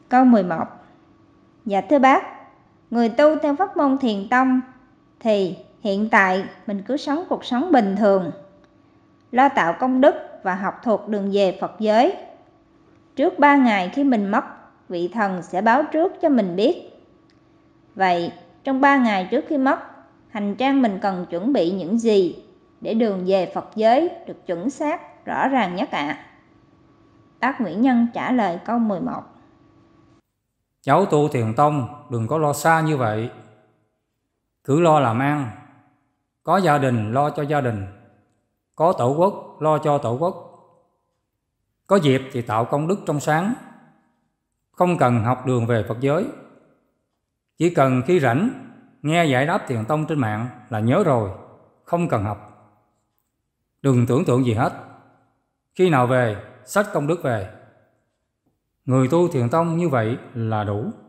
Câu 11. Dạ thưa bác, người tu theo pháp môn Thiền Tông thì hiện tại mình cứ sống cuộc sống bình thường, lo tạo công đức và học thuộc đường về Phật giới. Trước 3 ngày khi mình mất, vị thần sẽ báo trước cho mình biết. Vậy trong 3 ngày trước khi mất, hành trang mình cần chuẩn bị những gì để đường về Phật giới được chuẩn xác, rõ ràng nhất ạ? Bác Nguyễn Nhân trả lời câu 11. Cháu tu Thiền Tông đừng có lo xa như vậy. Cứ lo làm ăn. Có gia đình lo cho gia đình. Có tổ quốc lo cho tổ quốc. Có dịp thì tạo công đức trong sáng. Không cần học đường về Phật giới. Chỉ cần khi rảnh nghe giải đáp Thiền Tông trên mạng là nhớ rồi, không cần học. Đừng tưởng tượng gì hết. Khi nào về, xách công đức về. Người tu Thiền Tông như vậy là đủ.